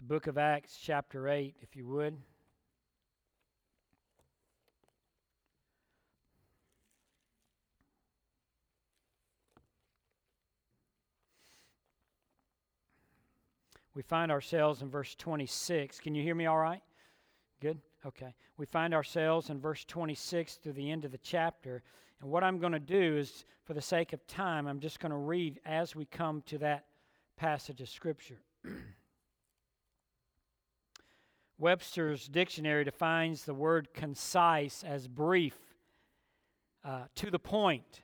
book of Acts, chapter 8, if you would. We find ourselves in verse 26. Can you hear me all right? Good? Okay. We find ourselves in verse 26 through the end of the chapter. And what I'm going to do is, for the sake of time, I'm just going to read as we come to that passage of Scripture. Webster's dictionary defines the word concise as brief, to the point.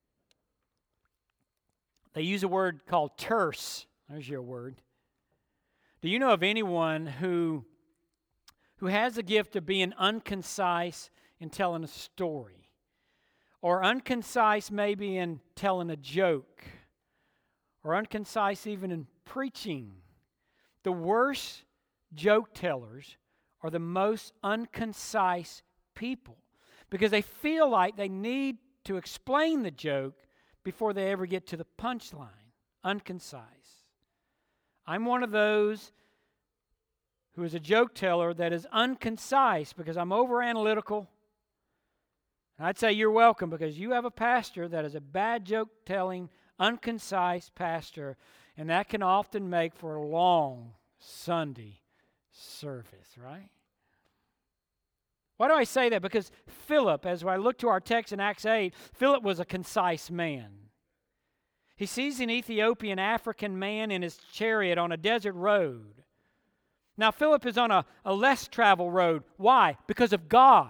They use a word called terse. There's your word. Do you know of anyone who has the gift of being unconcise in telling a story? Or unconcise maybe in telling a joke? Or unconcise even in preaching? The worst joke tellers are the most unconcise people because they feel like they need to explain the joke before they ever get to the punchline. Unconcise. I'm one of those who is a joke teller that is unconcise because I'm over-analytical. And I'd say you're welcome because you have a pastor that is a bad joke-telling, unconcise pastor, and that can often make for a long Sunday service, right? Why do I say that? Because Philip, as I look to our text in Acts 8, Philip was a concise man. He sees an Ethiopian African man in his chariot on a desert road. Now, Philip is on a less traveled road. Why? Because of God.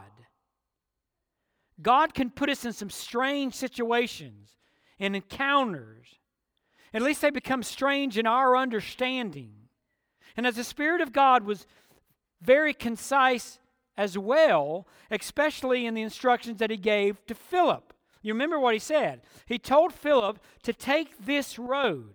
God can put us in some strange situations and encounters. At least they become strange in our understanding. And as the Spirit of God was very concise as well, especially in the instructions that He gave to Philip. You remember what He said? He told Philip to take this road.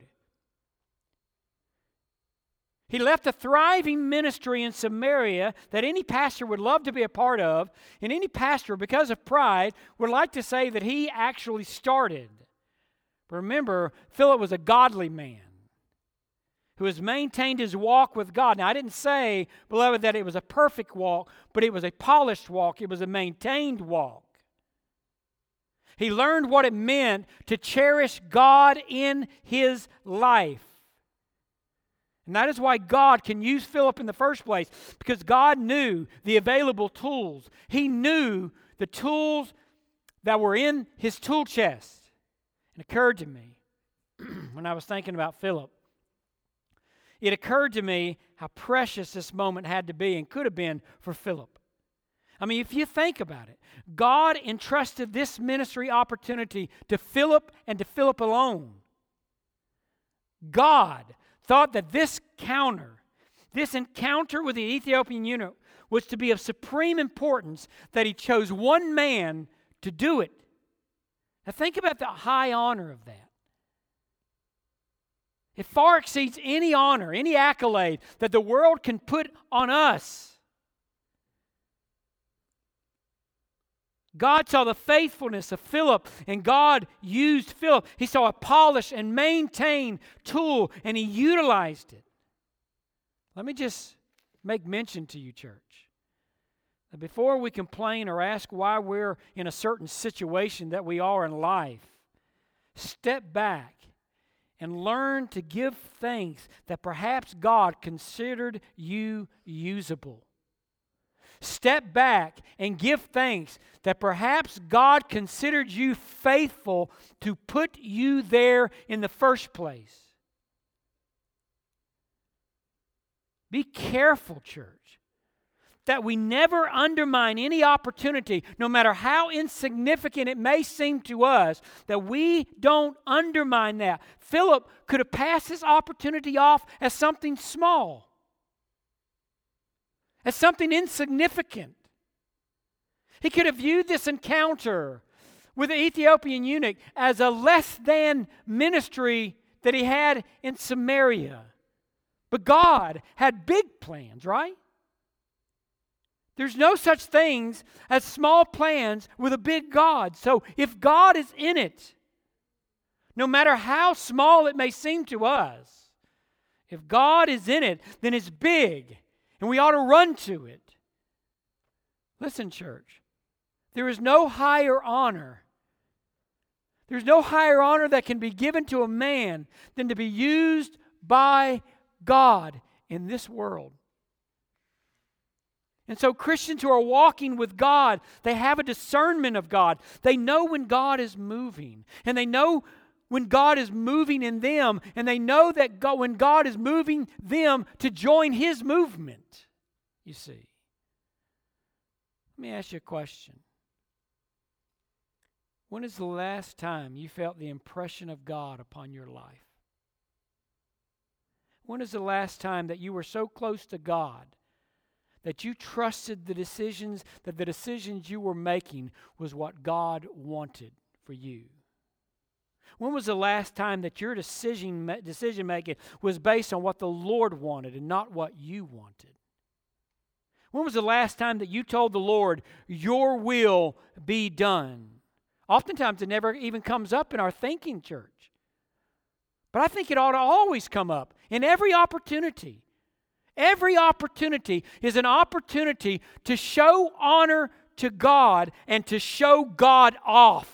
He left a thriving ministry in Samaria that any pastor would love to be a part of, and any pastor, because of pride, would like to say that he actually started. But remember, Philip was a godly man who has maintained his walk with God. Now, I didn't say, beloved, that it was a perfect walk, but it was a polished walk. It was a maintained walk. He learned what it meant to cherish God in his life. And that is why God can use Philip in the first place, because God knew the available tools. He knew the tools that were in his tool chest. It occurred to me when I was thinking about Philip, it occurred to me how precious this moment had to be and could have been for Philip. I mean, if you think about it, God entrusted this ministry opportunity to Philip and to Philip alone. God thought that this encounter with the Ethiopian eunuch was to be of supreme importance, that He chose one man to do it. Now think about the high honor of that. It far exceeds any honor, any accolade that the world can put on us. God saw the faithfulness of Philip, and God used Philip. He saw a polished and maintained tool, and He utilized it. Let me just make mention to you, church, that before we complain or ask why we're in a certain situation that we are in life, step back and learn to give thanks that perhaps God considered you usable. Step back and give thanks that perhaps God considered you faithful to put you there in the first place. Be careful, church, that we never undermine any opportunity, no matter how insignificant it may seem to us, that we don't undermine that. Philip could have passed this opportunity off as something small, as something insignificant. He could have viewed this encounter with the Ethiopian eunuch as a less than ministry that he had in Samaria. But God had big plans, right? There's no such things as small plans with a big God. So if God is in it, no matter how small it may seem to us, If God is in it, then it's big, and we ought to run to it. Listen, church, there is no higher honor. There's no higher honor that can be given to a man than to be used by God in this world. And so Christians who are walking with God, they have a discernment of God. They know when God is moving, and they know when God is moving in them, and they know that when God is moving them to join His movement, you see. Let me ask you a question. When is the last time you felt the impression of God upon your life? When is the last time that you were so close to God that you trusted the decisions you were making was what God wanted for you? When was the last time that your decision making was based on what the Lord wanted and not what you wanted? When was the last time that you told the Lord, your will be done? Oftentimes it never even comes up in our thinking, church. But I think it ought to always come up in every opportunity. Every opportunity is an opportunity to show honor to God and to show God off.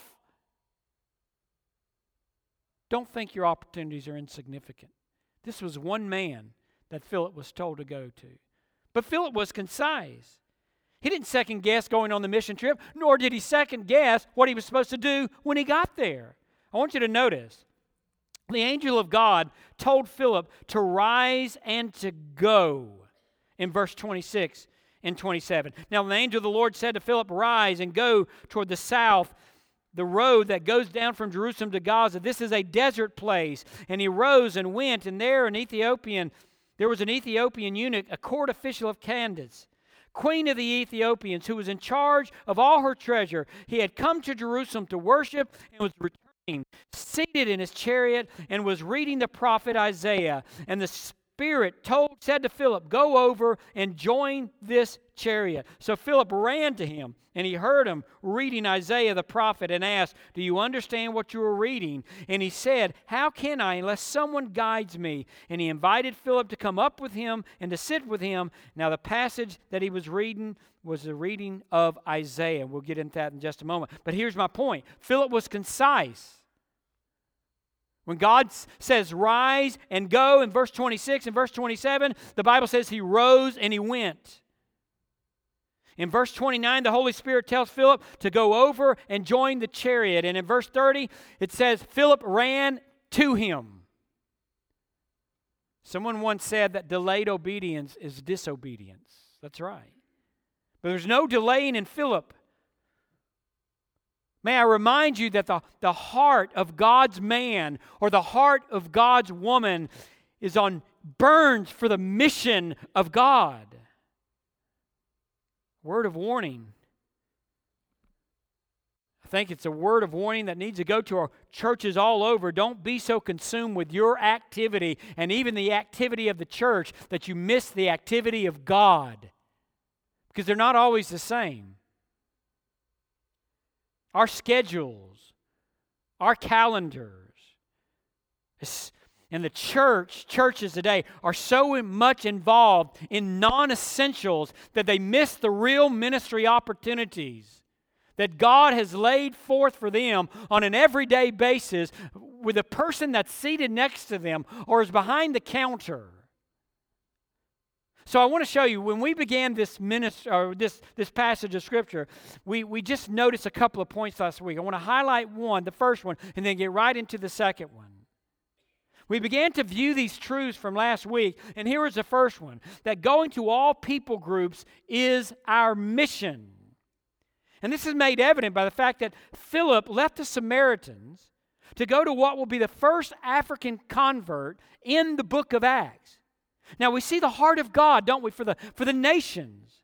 Don't think your opportunities are insignificant. This was one man that Philip was told to go to. But Philip was concise. He didn't second guess going on the mission trip, nor did he second guess what he was supposed to do when he got there. I want you to notice, the angel of God told Philip to rise and to go in verse 26 and 27. Now the angel of the Lord said to Philip, rise and go toward the south, the road that goes down from Jerusalem to Gaza. This is a desert place. And he rose and went, and there was an Ethiopian eunuch, a court official of Candace, queen of the Ethiopians, who was in charge of all her treasure. He had come to Jerusalem to worship and was returning, seated in his chariot, and was reading the prophet Isaiah. And the Spirit said to Philip, go over and join this chariot. So Philip ran to him, and he heard him reading Isaiah the prophet and asked, do you understand what you are reading? And he said, how can I unless someone guides me? And he invited Philip to come up with him and to sit with him. Now the passage that he was reading was the reading of Isaiah. We'll get into that in just a moment. But here's my point. Philip was concise. When God says rise and go in verse 26 and verse 27, the Bible says he rose and he went. In verse 29, the Holy Spirit tells Philip to go over and join the chariot. And in verse 30, it says Philip ran to him. Someone once said that delayed obedience is disobedience. That's right. But there's no delaying in Philip. May I remind you that the heart of God's man or the heart of God's woman burns for the mission of God. Word of warning. I think it's a word of warning that needs to go to our churches all over. Don't be so consumed with your activity and even the activity of the church that you miss the activity of God. Because they're not always the same. Our schedules, our calendars, and the churches today are so much involved in non-essentials that they miss the real ministry opportunities that God has laid forth for them on an everyday basis with a person that's seated next to them or is behind the counter. So I want to show you, when we began this passage of Scripture, we just noticed a couple of points last week. I want to highlight one, the first one, and then get right into the second one. We began to view these truths from last week, and here is the first one, that going to all people groups is our mission. And this is made evident by the fact that Philip left the Samaritans to go to what will be the first African convert in the book of Acts. Now we see the heart of God, don't we, for the nations.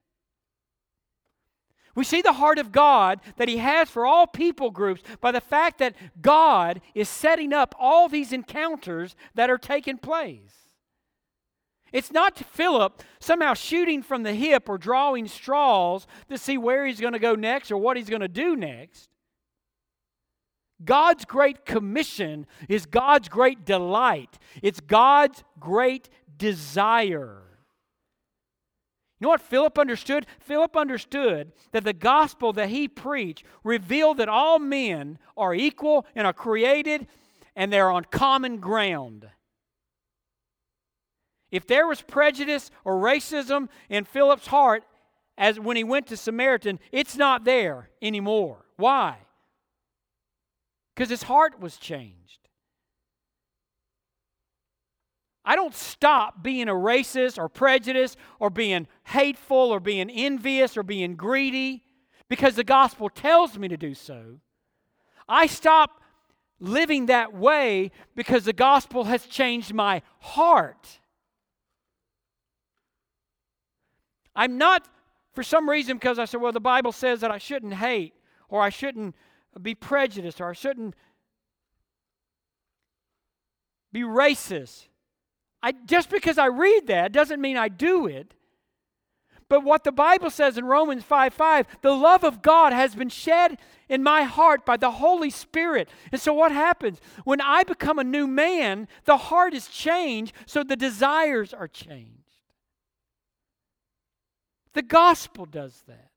We see the heart of God that He has for all people groups by the fact that God is setting up all these encounters that are taking place. It's not Philip somehow shooting from the hip or drawing straws to see where he's going to go next or what he's going to do next. God's great commission is God's great delight. It's God's great desire. You know what Philip understood? Philip understood that the gospel that he preached revealed that all men are equal and are created and they're on common ground. If there was prejudice or racism in Philip's heart as when he went to Samaritan, it's not there anymore. Why? Because his heart was changed. I don't stop being a racist or prejudiced or being hateful or being envious or being greedy because the gospel tells me to do so. I stop living that way because the gospel has changed my heart. I'm not, for some reason, because I said, well, the Bible says that I shouldn't hate or I shouldn't be prejudiced or I shouldn't be racist. Just because I read that doesn't mean I do it. But what the Bible says in Romans 5:5, the love of God has been shed in my heart by the Holy Spirit. And so what happens? When I become a new man, the heart is changed, so the desires are changed. The gospel does that.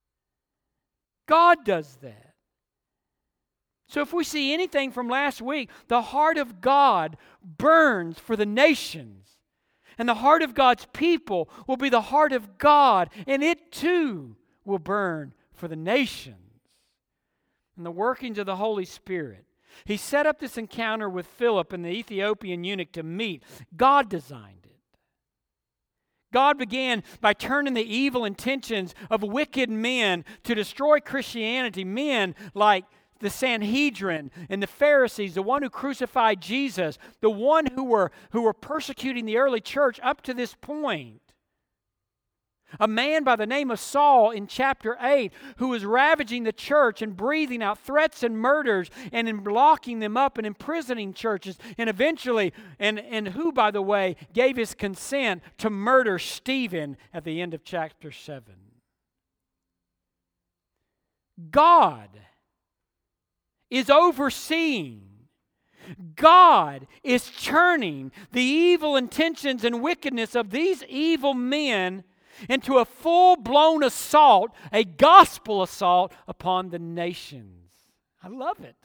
God does that. So if we see anything from last week, the heart of God burns for the nations. And the heart of God's people will be the heart of God, and it too will burn for the nations. And the workings of the Holy Spirit. He set up this encounter with Philip and the Ethiopian eunuch to meet. God designed it. God began by turning the evil intentions of wicked men to destroy Christianity, men like the Sanhedrin and the Pharisees, the one who crucified Jesus, the one who were persecuting the early church up to this point. A man by the name of Saul in chapter 8 who was ravaging the church and breathing out threats and murders and locking them up and imprisoning churches and eventually, and who, by the way, gave his consent to murder Stephen at the end of chapter 7. God is overseeing. God is churning the evil intentions and wickedness of these evil men into a full-blown assault, a gospel assault upon the nations. I love it.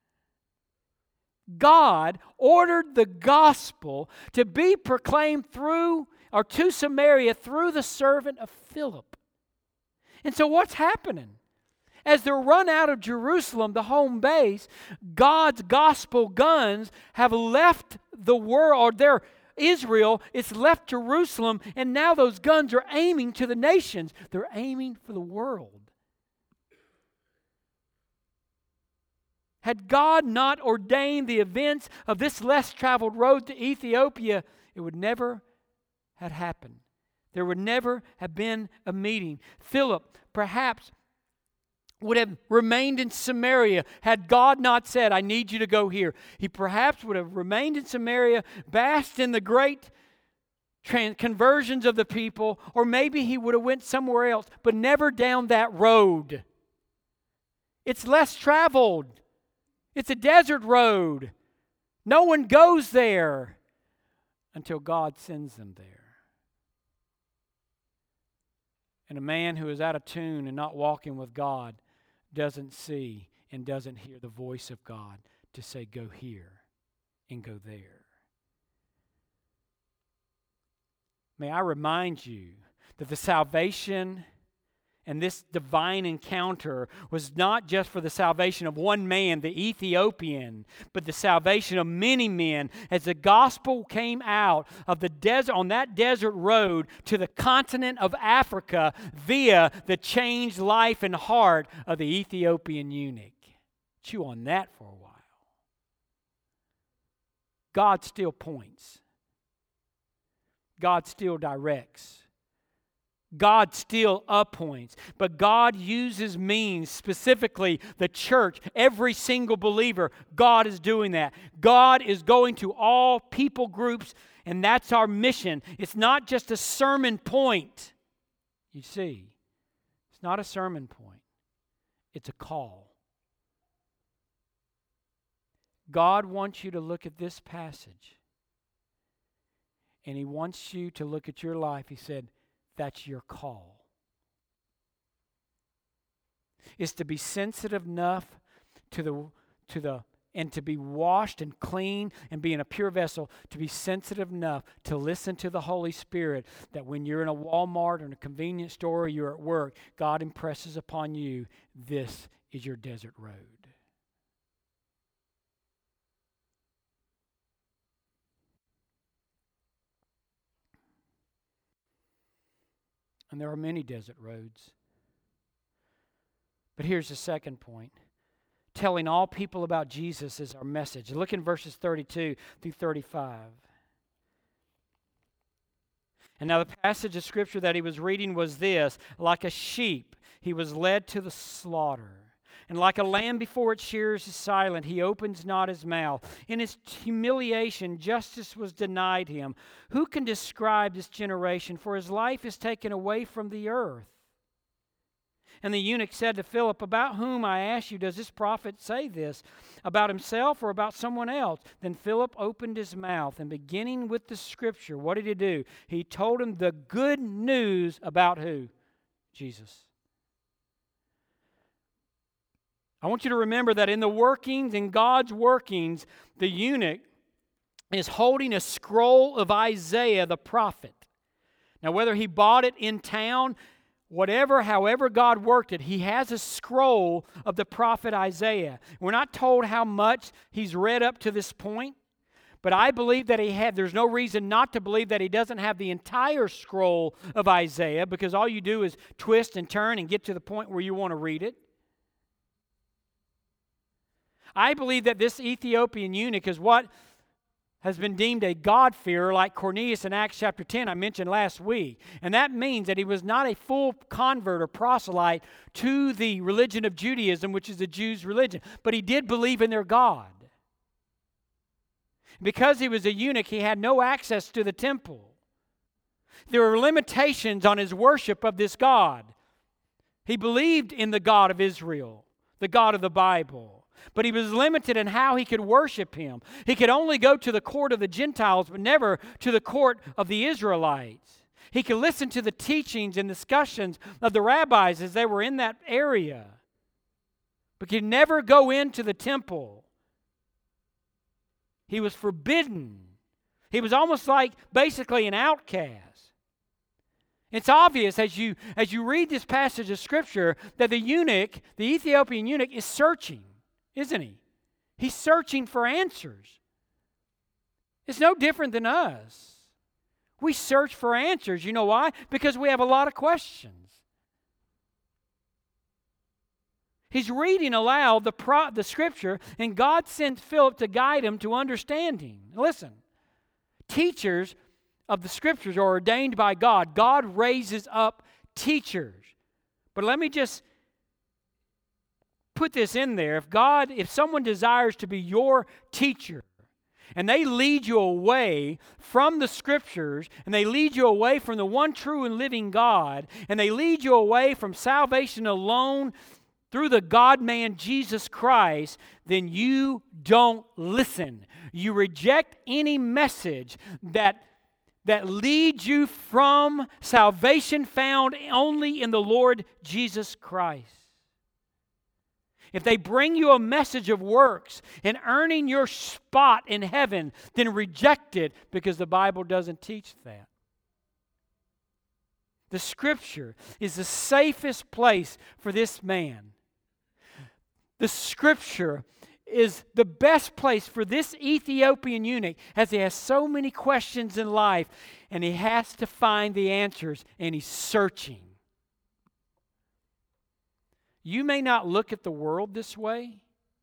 God ordered the gospel to be proclaimed through or to Samaria through the servant of Philip. And so what's happening? As they're run out of Jerusalem, the home base, God's gospel guns have left the world, or Israel, it's left Jerusalem, and now those guns are aiming to the nations. They're aiming for the world. Had God not ordained the events of this less traveled road to Ethiopia, it would never have happened. There would never have been a meeting. Philip, perhaps, would have remained in Samaria had God not said, I need you to go here. He perhaps would have remained in Samaria, basked in the great conversions of the people, or maybe he would have went somewhere else, but never down that road. It's less traveled. It's a desert road. No one goes there until God sends them there. And a man who is out of tune and not walking with God doesn't see and doesn't hear the voice of God to say, go here and go there. May I remind you that the salvation and this divine encounter was not just for the salvation of one man, the Ethiopian, but the salvation of many men as the gospel came out of the desert, on that desert road to the continent of Africa via the changed life and heart of the Ethiopian eunuch. Chew on that for a while. God still points. God still directs. God still appoints, but God uses means, specifically the church, every single believer. God is doing that. God is going to all people groups, and that's our mission. It's not just a sermon point. You see, it's not a sermon point. It's a call. God wants you to look at this passage And He wants you to look at your life. He said, that's your call. Is to be sensitive enough and to be washed and clean and be in a pure vessel, to be sensitive enough to listen to the Holy Spirit, that when you're in a Walmart or in a convenience store or you're at work, God impresses upon you, this is your desert road. And there are many desert roads. But here's the second point. Telling all people about Jesus is our message. Look in verses 32 through 35. And now the passage of Scripture that he was reading was this: like a sheep, he was led to the slaughter. And like a lamb before its shearers is silent, he opens not his mouth. In his humiliation, justice was denied him. Who can describe this generation? For his life is taken away from the earth. And the eunuch said to Philip, about whom, I ask you, does this prophet say this? About himself or about someone else? Then Philip opened his mouth, and beginning with the Scripture, what did he do? He told him the good news about who? Jesus. I want you to remember that in God's workings, the eunuch is holding a scroll of Isaiah the prophet. Now, whether he bought it in town, however God worked it, he has a scroll of the prophet Isaiah. We're not told how much he's read up to this point, but I believe that there's no reason not to believe that he doesn't have the entire scroll of Isaiah, because all you do is twist and turn and get to the point where you want to read it. I believe that this Ethiopian eunuch is what has been deemed a God-fearer, like Cornelius in Acts chapter 10 I mentioned last week. And that means that he was not a full convert or proselyte to the religion of Judaism, which is the Jews' religion, but he did believe in their God. Because he was a eunuch, he had no access to the temple. There were limitations on his worship of this God. He believed in the God of Israel, the God of the Bible. But he was limited in how he could worship Him. He could only go to the court of the Gentiles, but never to the court of the Israelites. He could listen to the teachings and discussions of the rabbis as they were in that area, but could never go into the temple. He was forbidden. He was almost like basically an outcast. It's obvious as you read this passage of Scripture that the Ethiopian eunuch, is searching. Isn't he? He's searching for answers. It's no different than us. We search for answers. You know why? Because we have a lot of questions. He's reading aloud the Scripture, and God sent Philip to guide him to understanding. Listen, teachers of the Scriptures are ordained by God. God raises up teachers. But let me just put this in there. If someone desires to be your teacher, and they lead you away from the Scriptures, and they lead you away from the one true and living God, and they lead you away from salvation alone through the God-man Jesus Christ, then you don't listen. You reject any message that leads you from salvation found only in the Lord Jesus Christ. If they bring you a message of works and earning your spot in heaven, then reject it, because the Bible doesn't teach that. The Scripture is the safest place for this man. The Scripture is the best place for this Ethiopian eunuch, as he has so many questions in life and he has to find the answers, and he's searching. You may not look at the world this way,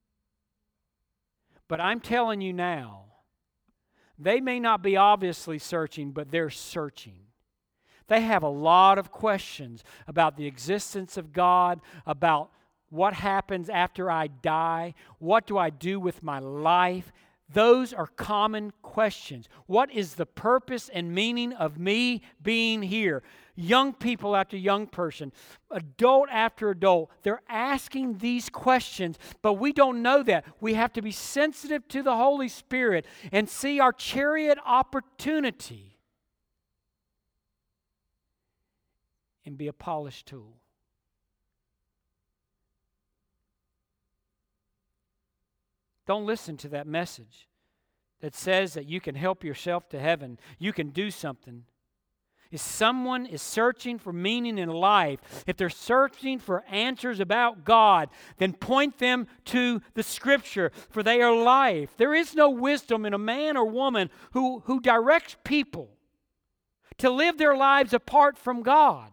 but I'm telling you now, they may not be obviously searching, but they're searching. They have a lot of questions about the existence of God, about what happens after I die, what do I do with my life. Those are common questions. What is the purpose and meaning of me being here? Young people after young person, adult after adult, they're asking these questions, but we don't know that. We have to be sensitive to the Holy Spirit and see our chariot opportunity and be a polished tool. Don't listen to that message that says that you can help yourself to heaven. You can do something. If someone is searching for meaning in life, if they're searching for answers about God, then point them to the Scripture, for they are life. There is no wisdom in a man or woman who directs people to live their lives apart from God.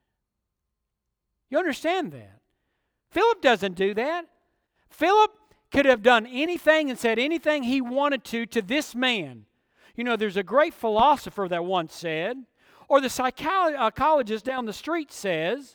You understand that? Philip doesn't do that. Philip could have done anything and said anything he wanted to this man. You know, there's a great philosopher that once said, or the psychologist down the street says,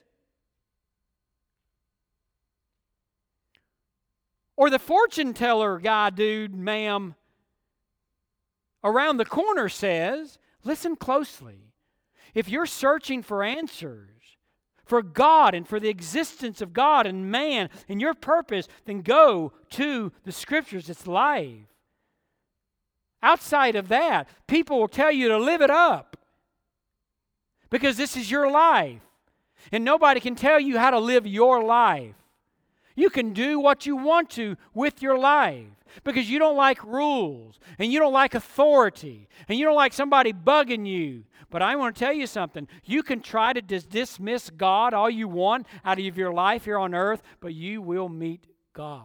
or the fortune teller guy, dude, ma'am, around the corner says, listen closely. If you're searching for answers, for God and for the existence of God and man and your purpose, then go to the Scriptures. It's life. Outside of that, people will tell you to live it up because this is your life. And nobody can tell you how to live your life. You can do what you want to with your life because you don't like rules and you don't like authority and you don't like somebody bugging you. But I want to tell you something. You can try to dismiss God all you want out of your life here on earth, but you will meet God.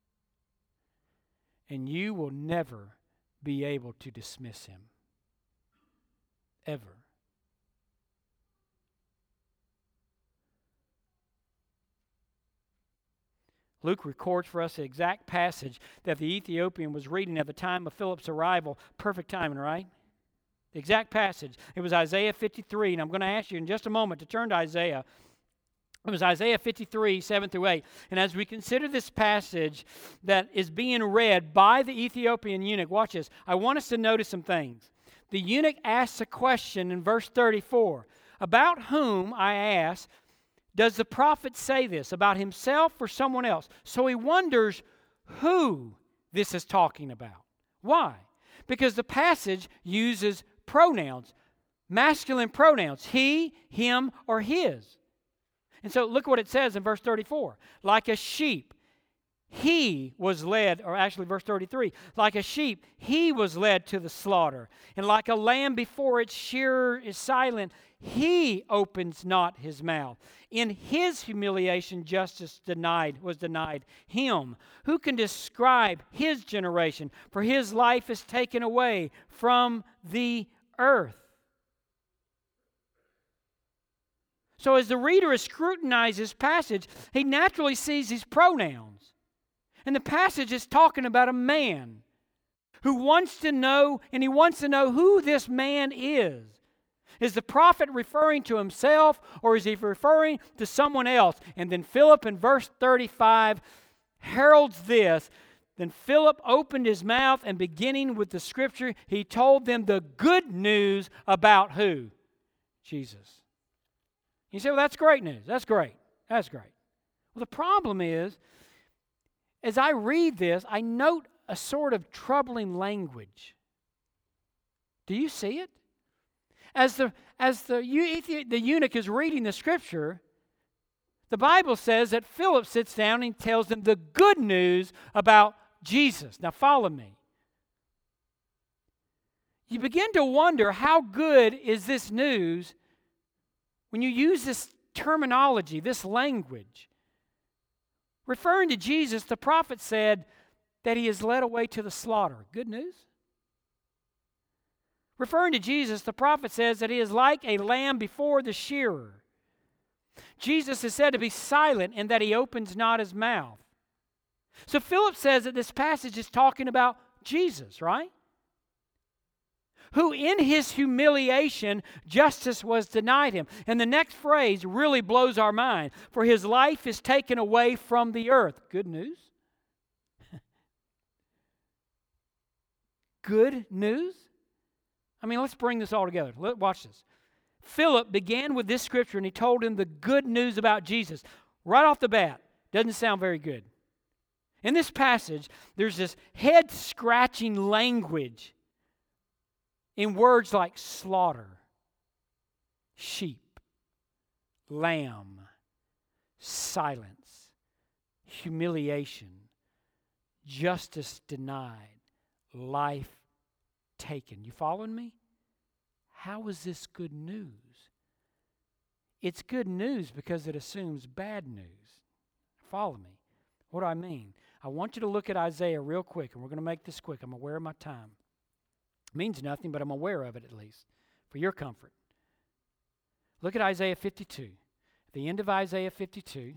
And you will never be able to dismiss Him. Ever. Luke records for us the exact passage that the Ethiopian was reading at the time of Philip's arrival. Perfect timing, right? The exact passage. It was Isaiah 53, and I'm going to ask you in just a moment to turn to Isaiah. It was Isaiah 53, 7 through 8. And as we consider this passage that is being read by the Ethiopian eunuch, watch this. I want us to notice some things. The eunuch asks a question in verse 34. About whom, I ask, does the prophet say this? About himself or someone else? So he wonders who this is talking about. Why? Because the passage uses pronouns, masculine pronouns, he, him, or his. And so look what it says in verse 34. Like a sheep, he was led, or actually verse 33, like a sheep, he was led to the slaughter. And like a lamb before its shearer is silent, he opens not his mouth. In his humiliation, justice was denied him. Who can describe his generation? For his life is taken away from the earth. So as the reader scrutinizes this passage, he naturally sees these pronouns. And the passage is talking about a man who wants to know, and he wants to know who this man is. Is the prophet referring to himself, or is he referring to someone else? And then Philip in verse 35 heralds this. Then Philip opened his mouth, and beginning with the Scripture, he told them the good news about who? Jesus. You say, well, that's great news. That's great. That's great. Well, the problem is, as I read this, I note a sort of troubling language. Do you see it? As the eunuch is reading the Scripture, the Bible says that Philip sits down and tells them the good news about Jesus. Now follow me. You begin to wonder how good is this news when you use this terminology, this language. Referring to Jesus, the prophet said that he is led away to the slaughter. Good news? Referring to Jesus, the prophet says that he is like a lamb before the shearer. Jesus is said to be silent and that he opens not his mouth. So Philip says that this passage is talking about Jesus, right? Who in his humiliation, justice was denied him. And the next phrase really blows our mind. For his life is taken away from the earth. Good news? Good news? I mean, let's bring this all together. Watch this. Philip began with this scripture and he told him the good news about Jesus. Right off the bat, doesn't sound very good. In this passage, there's this head-scratching language in words like slaughter, sheep, lamb, silence, humiliation, justice denied, life taken. You following me? How is this good news? It's good news because it assumes bad news. Follow me. What do I mean? I want you to look at Isaiah real quick, and we're going to make this quick. I'm aware of my time. It means nothing, but I'm aware of it at least, for your comfort. Look at Isaiah 52. At the end of Isaiah 52,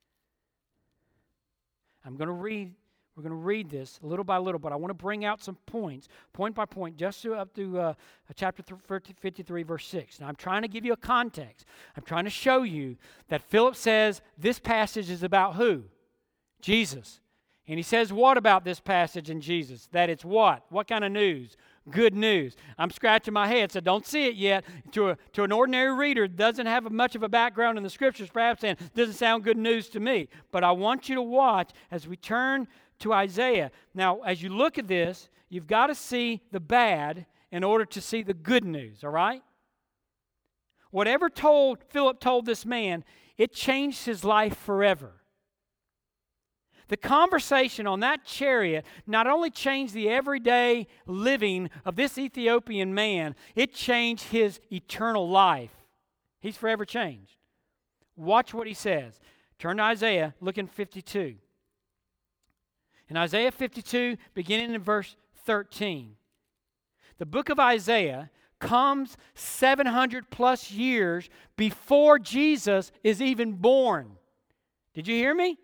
we're going to read this little by little, but I want to bring out some points, point by point, just up to chapter 53, verse 6. Now, I'm trying to give you a context. I'm trying to show you that Philip says this passage is about who? Jesus. And he says what about this passage in Jesus? That it's what? What kind of news? Good news. I'm scratching my head, so don't see it yet. To an ordinary reader, doesn't have much of a background in the Scriptures, perhaps, and doesn't sound good news to me. But I want you to watch as we turn to Isaiah. Now, as you look at this, you've got to see the bad in order to see the good news, all right? Whatever Philip told this man, it changed his life forever. The conversation on that chariot not only changed the everyday living of this Ethiopian man, it changed his eternal life. He's forever changed. Watch what he says. Turn to Isaiah, look in 52. In Isaiah 52, beginning in verse 13, the book of Isaiah comes 700 plus years before Jesus is even born. Did you hear me?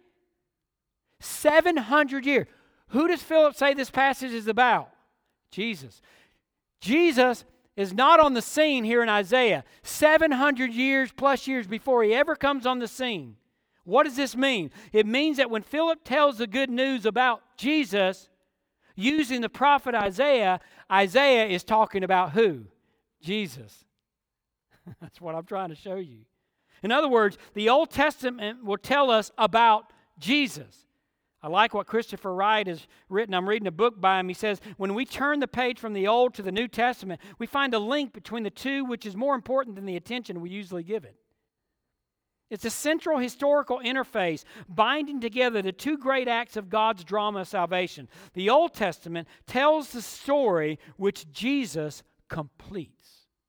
700 years. Who does Philip say this passage is about? Jesus. Jesus is not on the scene here in Isaiah. 700 years plus years before he ever comes on the scene. What does this mean? It means that when Philip tells the good news about Jesus, using the prophet Isaiah, Isaiah is talking about who? Jesus. That's what I'm trying to show you. In other words, the Old Testament will tell us about Jesus. I like what Christopher Wright has written. I'm reading a book by him. He says, when we turn the page from the Old to the New Testament, we find a link between the two which is more important than the attention we usually give it. It's a central historical interface binding together the two great acts of God's drama of salvation. The Old Testament tells the story which Jesus completes.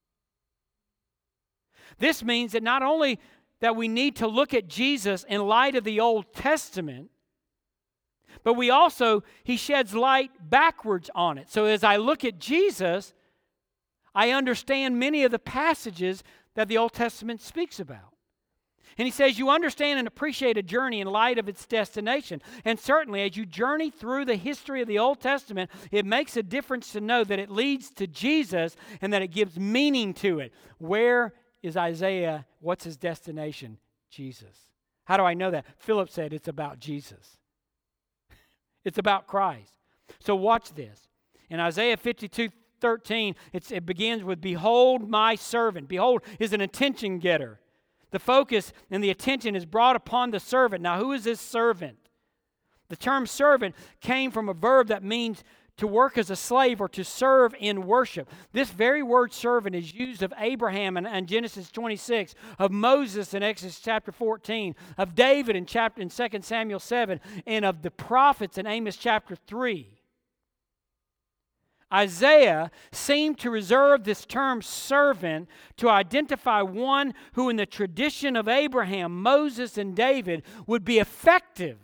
This means that not only that we need to look at Jesus in light of the Old Testament, but he sheds light backwards on it. So as I look at Jesus, I understand many of the passages that the Old Testament speaks about. And he says you understand and appreciate a journey in light of its destination. And certainly as you journey through the history of the Old Testament, it makes a difference to know that it leads to Jesus and that it gives meaning to it. Where is Isaiah? What's his destination? Jesus. How do I know that? Philip said it's about Jesus. It's about Christ. So watch this. In Isaiah 52:13, it begins with, behold my servant. Behold is an attention getter. The focus and the attention is brought upon the servant. Now, who is this servant? The term servant came from a verb that means to work as a slave or to serve in worship. This very word servant is used of Abraham in Genesis 26, of Moses in Exodus chapter 14, of David in 2 Samuel 7, and of the prophets in Amos chapter 3. Isaiah seemed to reserve this term servant to identify one who in the tradition of Abraham, Moses, and David would be effective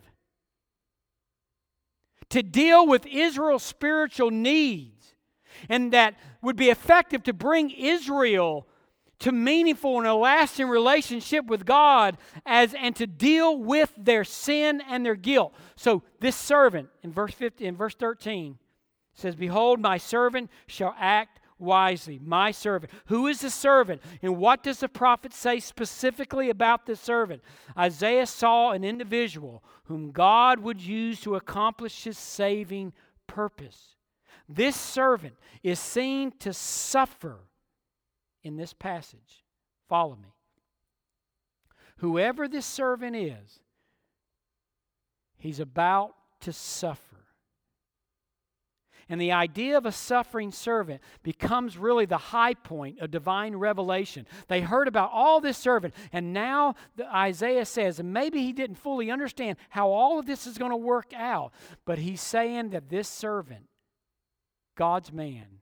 to deal with Israel's spiritual needs, and that would be effective to bring Israel to meaningful and a lasting relationship with God and to deal with their sin and their guilt. So this servant in verse 13 says, behold, my servant shall act wisely. My servant. Who is the servant? And what does the prophet say specifically about this servant? Isaiah saw an individual whom God would use to accomplish his saving purpose. This servant is seen to suffer in this passage. Follow me. Whoever this servant is, he's about to suffer. And the idea of a suffering servant becomes really the high point of divine revelation. They heard about all this servant, and now Isaiah says, and maybe he didn't fully understand how all of this is going to work out, but he's saying that this servant, God's man,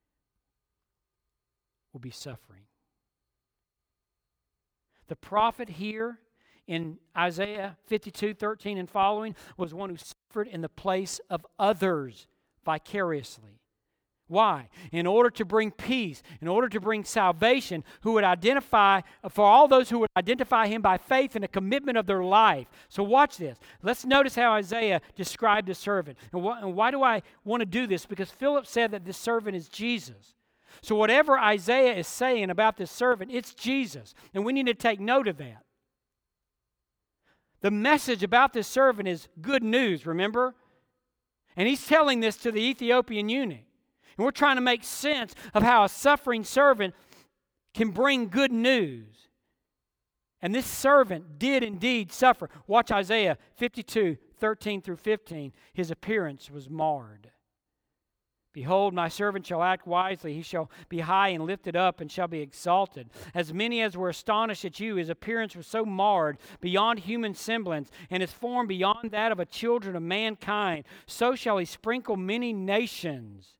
will be suffering. The prophet here in Isaiah 52:13 and following was one who suffered in the place of others vicariously. Why? In order to bring peace, in order to bring salvation, for all those who would identify him by faith and a commitment of their life. So watch this. Let's notice how Isaiah described the servant. And why do I want to do this? Because Philip said that this servant is Jesus. So whatever Isaiah is saying about this servant, it's Jesus. And we need to take note of that. The message about this servant is good news, remember? And he's telling this to the Ethiopian eunuch. And we're trying to make sense of how a suffering servant can bring good news. And this servant did indeed suffer. Watch Isaiah 52:13 through 15. His appearance was marred. Behold, my servant shall act wisely. He shall be high and lifted up and shall be exalted. As many as were astonished at you, his appearance was so marred beyond human semblance, and his form beyond that of a children of mankind. So shall he sprinkle many nations.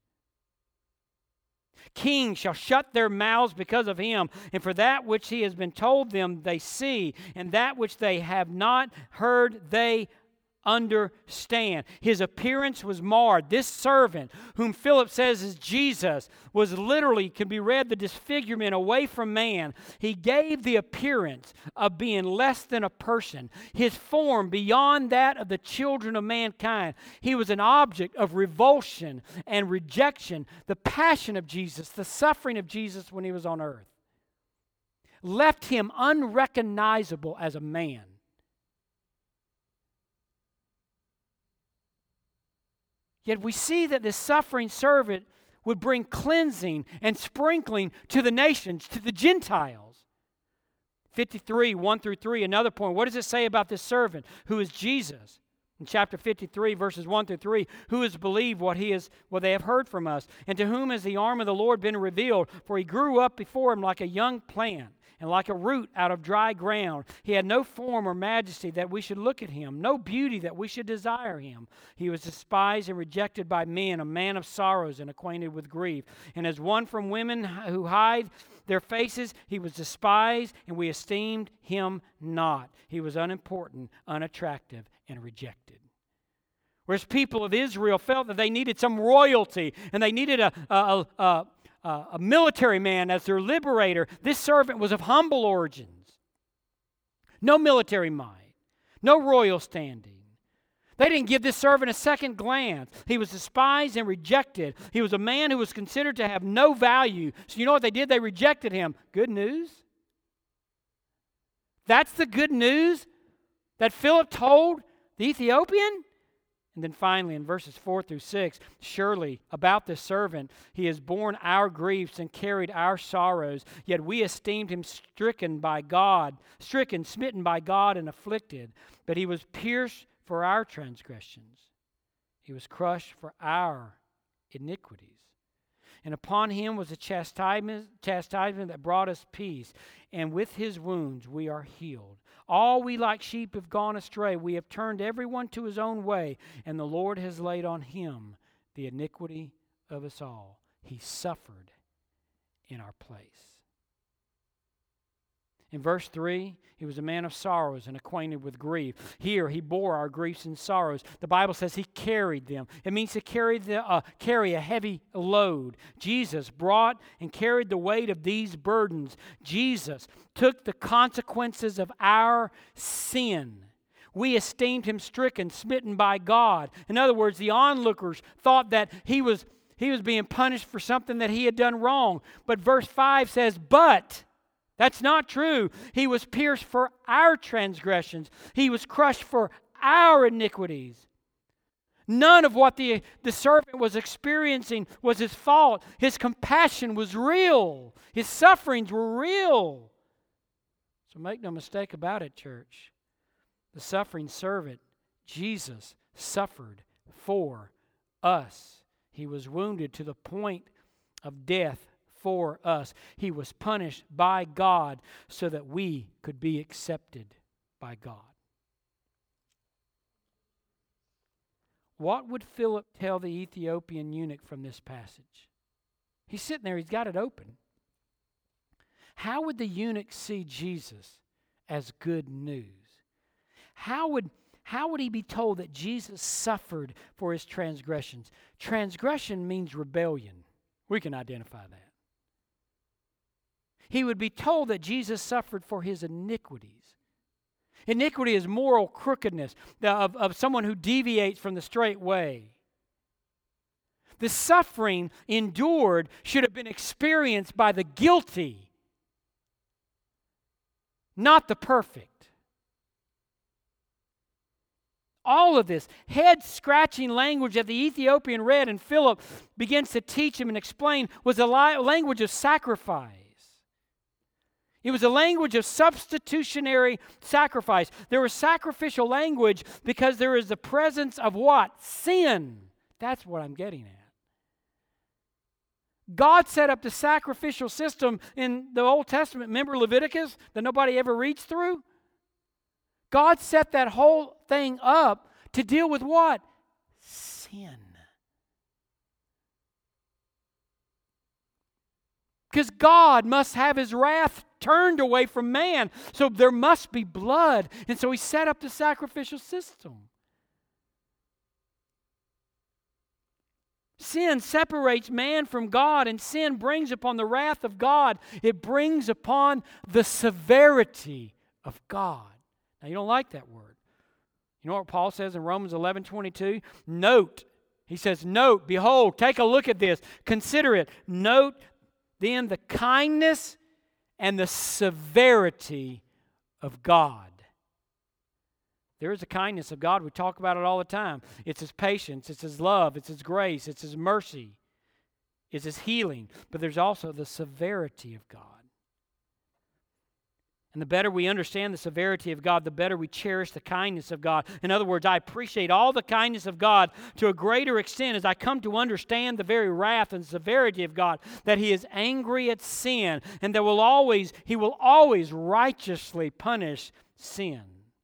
Kings shall shut their mouths because of him, and for that which he has been told them they see, and that which they have not heard they understand. His appearance was marred. This servant, whom Philip says is Jesus, was literally, can be read, the disfigurement away from man. He gave the appearance of being less than a person. His form beyond that of the children of mankind. He was an object of revulsion and rejection. The passion of Jesus, the suffering of Jesus when he was on earth, left him unrecognizable as a man. Yet we see that this suffering servant would bring cleansing and sprinkling to the nations, to the Gentiles. 53:1 through 3, another point. What does it say about this servant who is Jesus? In chapter 53, verses 1 through 3, who has believed what they have heard from us, and to whom has the arm of the Lord been revealed? For he grew up before him like a young plant, and like a root out of dry ground. He had no form or majesty that we should look at him, no beauty that we should desire him. He was despised and rejected by men, a man of sorrows and acquainted with grief. And as one from women who hide their faces, he was despised, and we esteemed him not. He was unimportant, unattractive, and rejected. Whereas people of Israel felt that they needed some royalty, and they needed a military man as their liberator, this servant was of humble origins. No military might, no royal standing. They didn't give this servant a second glance. He was despised and rejected. He was a man who was considered to have no value. So you know what they did? They rejected him. Good news? That's the good news that Philip told the Ethiopian? And then finally, in verses 4 through 6, surely about this servant, he has borne our griefs and carried our sorrows, yet we esteemed him stricken, smitten by God, and afflicted. But he was pierced for our transgressions. He was crushed for our iniquities. And upon him was a chastisement that brought us peace, and with his wounds we are healed. All we like sheep have gone astray. We have turned everyone to his own way, and the Lord has laid on him the iniquity of us all. He suffered in our place. In verse 3, he was a man of sorrows and acquainted with grief. Here, he bore our griefs and sorrows. The Bible says he carried them. It means to carry a heavy load. Jesus brought and carried the weight of these burdens. Jesus took the consequences of our sin. We esteemed him stricken, smitten by God. In other words, the onlookers thought that he was being punished for something that he had done wrong. But verse 5 says, but that's not true. He was pierced for our transgressions. He was crushed for our iniquities. None of what the servant was experiencing was his fault. His compassion was real. His sufferings were real. So make no mistake about it, church. The suffering servant, Jesus, suffered for us. He was wounded to the point of death for us. He was punished by God so that we could be accepted by God. What would Philip tell the Ethiopian eunuch from this passage? He's sitting there, he's got it open. How would the eunuch see Jesus as good news? How would he be told that Jesus suffered for his transgressions? Transgression means rebellion. We can identify that. He would be told that Jesus suffered for his iniquities. Iniquity is moral crookedness of someone who deviates from the straight way. The suffering endured should have been experienced by the guilty, not the perfect. All of this head-scratching language that the Ethiopian read and Philip begins to teach him and explain was a language of sacrifice. It was a language of substitutionary sacrifice. There was sacrificial language because there is the presence of what? Sin. That's what I'm getting at. God set up the sacrificial system in the Old Testament. Remember Leviticus that nobody ever reads through? God set that whole thing up to deal with what? Sin. Because God must have his wrath turned away from man. So there must be blood. And so he set up the sacrificial system. Sin separates man from God, and sin brings upon the wrath of God. It brings upon the severity of God. Now, you don't like that word. You know what Paul says in Romans 11:22? Note. He says, note, behold, take a look at this. Consider it. Note then the kindness and the severity of God. There is a kindness of God. We talk about it all the time. It's His patience. It's His love. It's His grace. It's His mercy. It's His healing. But there's also the severity of God. And the better we understand the severity of God, the better we cherish the kindness of God. In other words, I appreciate all the kindness of God to a greater extent as I come to understand the very wrath and severity of God, that He is angry at sin and that He will always righteously punish sin.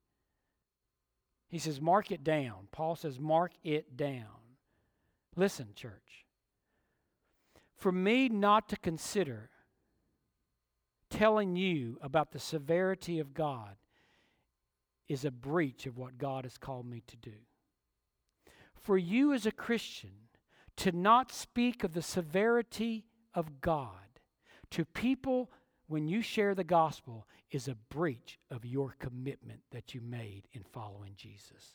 He says, mark it down. Paul says, mark it down. Listen, church. For me not to consider telling you about the severity of God is a breach of what God has called me to do. For you as a Christian to not speak of the severity of God to people when you share the gospel is a breach of your commitment that you made in following Jesus.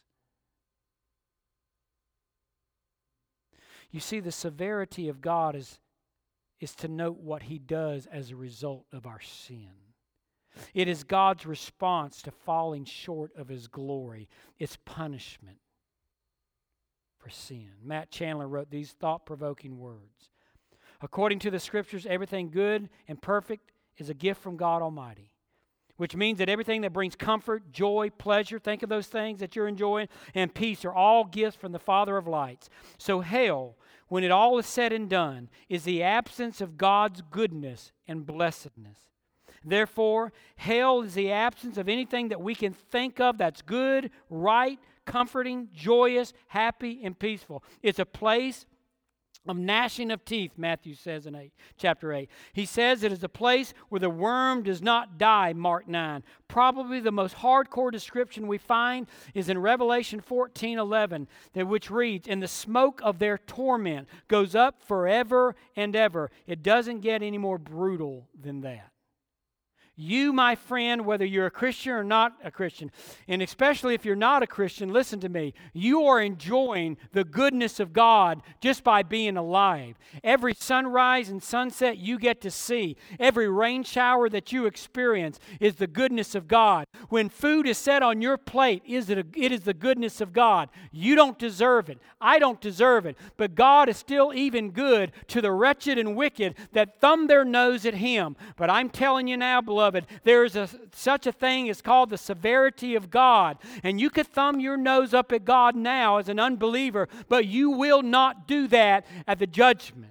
You see, the severity of God is to note what He does as a result of our sin. It is God's response to falling short of His glory. It's punishment for sin. Matt Chandler wrote these thought-provoking words. According to the Scriptures, everything good and perfect is a gift from God Almighty, which means that everything that brings comfort, joy, pleasure, think of those things that you're enjoying, and peace are all gifts from the Father of lights. So hell, when it all is said and done, is the absence of God's goodness and blessedness. Therefore, hell is the absence of anything that we can think of that's good, right, comforting, joyous, happy, and peaceful. It's a place of gnashing of teeth, Matthew says in chapter 8. He says it is a place where the worm does not die, Mark 9. Probably the most hardcore description we find is in Revelation 14:11, which reads, and the smoke of their torment goes up forever and ever. It doesn't get any more brutal than that. You, my friend, whether you're a Christian or not a Christian, and especially if you're not a Christian, listen to me. You are enjoying the goodness of God just by being alive. Every sunrise and sunset you get to see, every rain shower that you experience is the goodness of God. When food is set on your plate, it is the goodness of God. You don't deserve it. I don't deserve it. But God is still even good to the wretched and wicked that thumb their nose at Him. But I'm telling you now, beloved, beloved, there is such a thing as called the severity of God. And you could thumb your nose up at God now as an unbeliever, but you will not do that at the judgment.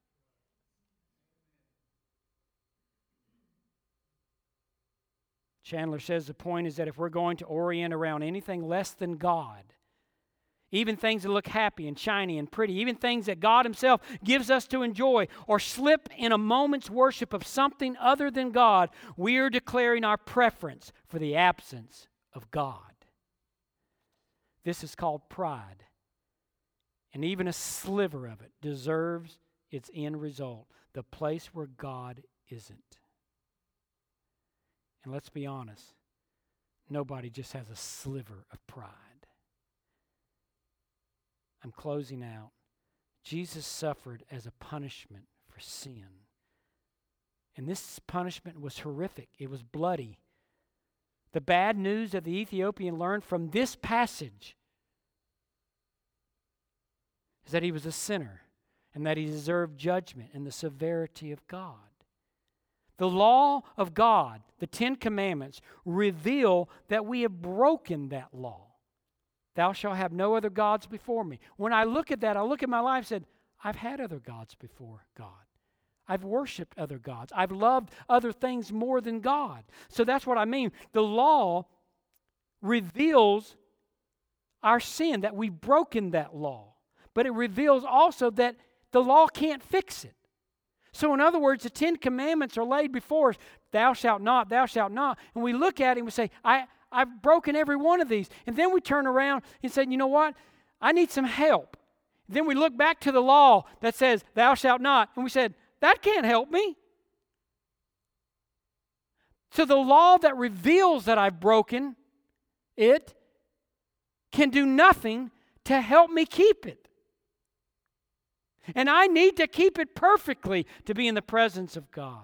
Chandler says the point is that if we're going to orient around anything less than God, even things that look happy and shiny and pretty, even things that God Himself gives us to enjoy, or slip in a moment's worship of something other than God, we are declaring our preference for the absence of God. This is called pride. And even a sliver of it deserves its end result, the place where God isn't. And let's be honest, nobody just has a sliver of pride. I'm closing out. Jesus suffered as a punishment for sin. And this punishment was horrific. It was bloody. The bad news that the Ethiopian learned from this passage is that he was a sinner and that he deserved judgment and the severity of God. The law of God, the Ten Commandments, reveal that we have broken that law. Thou shalt have no other gods before me. When I look at that, I look at my life and said, I've had other gods before God. I've worshiped other gods. I've loved other things more than God. So that's what I mean. The law reveals our sin, that we've broken that law. But it reveals also that the law can't fix it. So in other words, the Ten Commandments are laid before us. Thou shalt not, thou shalt not. And we look at it and we say, I've broken every one of these. And then we turn around and say, you know what? I need some help. Then we look back to the law that says, thou shalt not. And we said, that can't help me. So the law that reveals that I've broken it can do nothing to help me keep it. And I need to keep it perfectly to be in the presence of God.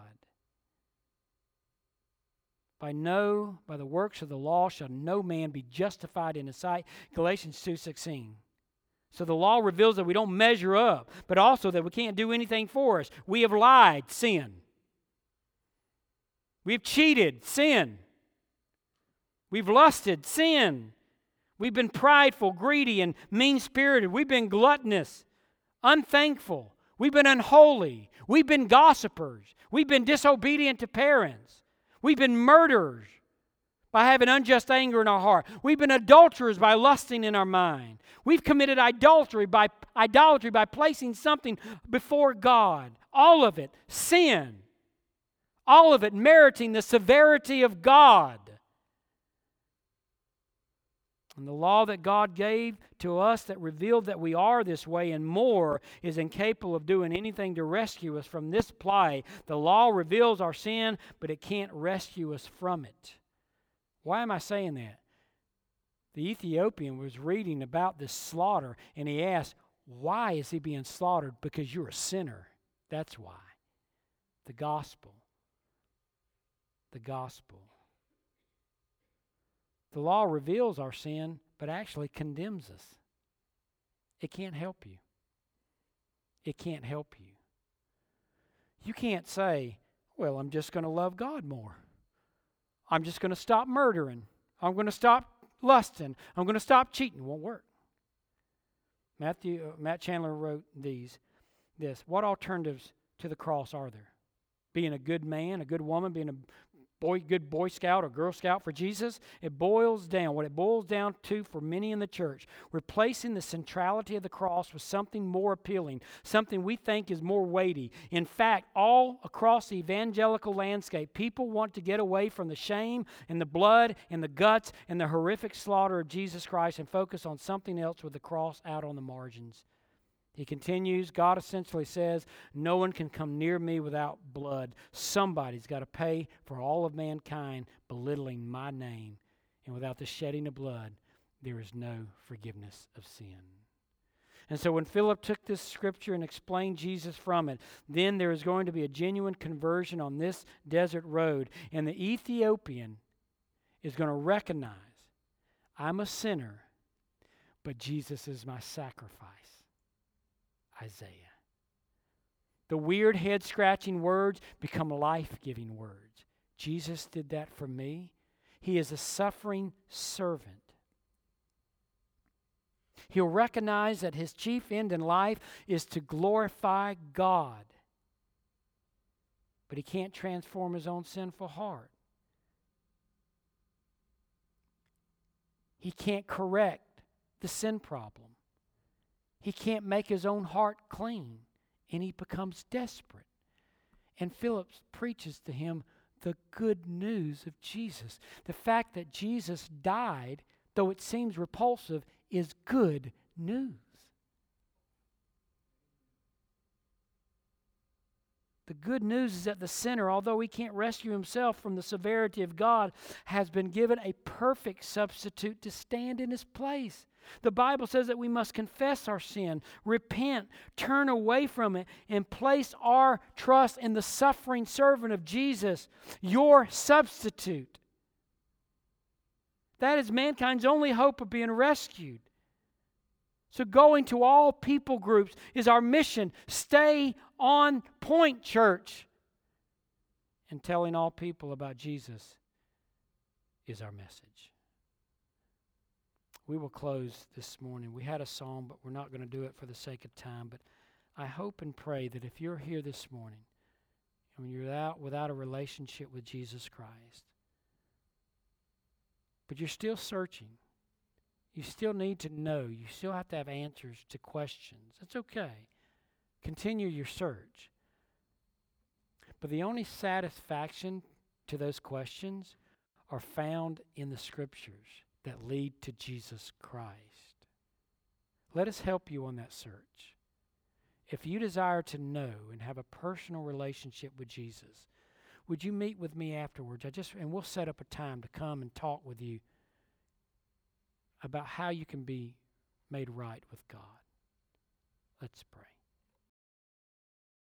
By the works of the law shall no man be justified in his sight. Galatians 2:16. So the law reveals that we don't measure up, but also that we can't do anything for us. We have lied, sin. We've cheated, sin. We've lusted, sin. We've been prideful, greedy, and mean-spirited. We've been gluttonous, unthankful. We've been unholy. We've been gossipers. We've been disobedient to parents. We've been murderers by having unjust anger in our heart. We've been adulterers by lusting in our mind. We've committed idolatry by placing something before God. All of it sin. All of it meriting the severity of God. And the law that God gave to us that revealed that we are this way and more is incapable of doing anything to rescue us from this plight. The law reveals our sin, but it can't rescue us from it. Why am I saying that? The Ethiopian was reading about this slaughter, and he asked, why is he being slaughtered? Because you're a sinner. That's why. The gospel. The gospel. The law reveals our sin, but actually condemns us. It can't help you. It can't help you. You can't say, well, I'm just going to love God more. I'm just going to stop murdering. I'm going to stop lusting. I'm going to stop cheating. It won't work. Matt Chandler wrote this. What alternatives to the cross are there? Being a good man, a good woman, being a good Boy Scout or Girl Scout for Jesus, what it boils down to for many in the church, replacing the centrality of the cross with something more appealing, something we think is more weighty. In fact, all across the evangelical landscape, people want to get away from the shame and the blood and the guts and the horrific slaughter of Jesus Christ and focus on something else with the cross out on the margins. He continues, God essentially says, no one can come near me without blood. Somebody's got to pay for all of mankind belittling my name. And without the shedding of blood, there is no forgiveness of sin. And so when Philip took this scripture and explained Jesus from it, then there is going to be a genuine conversion on this desert road. And the Ethiopian is going to recognize, I'm a sinner, but Jesus is my sacrifice. Isaiah. The weird head-scratching words become life-giving words. Jesus did that for me. He is a suffering servant. He'll recognize that his chief end in life is to glorify God. But he can't transform his own sinful heart. He can't correct the sin problem. He can't make his own heart clean, and he becomes desperate. And Philip preaches to him the good news of Jesus. The fact that Jesus died, though it seems repulsive, is good news. The good news is that the sinner, although he can't rescue himself from the severity of God, has been given a perfect substitute to stand in his place. The Bible says that we must confess our sin, repent, turn away from it, and place our trust in the suffering servant of Jesus, your substitute. That is mankind's only hope of being rescued. So going to all people groups is our mission. Stay on point, church. And telling all people about Jesus is our message. We will close this morning. We had a song, but we're not going to do it for the sake of time. But I hope and pray that if you're here this morning and you're out without a relationship with Jesus Christ, but you're still searching, you still need to know, you still have to have answers to questions. That's okay. Continue your search. But the only satisfaction to those questions are found in the Scriptures that lead to Jesus Christ. Let us help you on that search. If you desire to know and have a personal relationship with Jesus, would you meet with me afterwards? And we'll set up a time to come and talk with you about how you can be made right with God. Let's pray.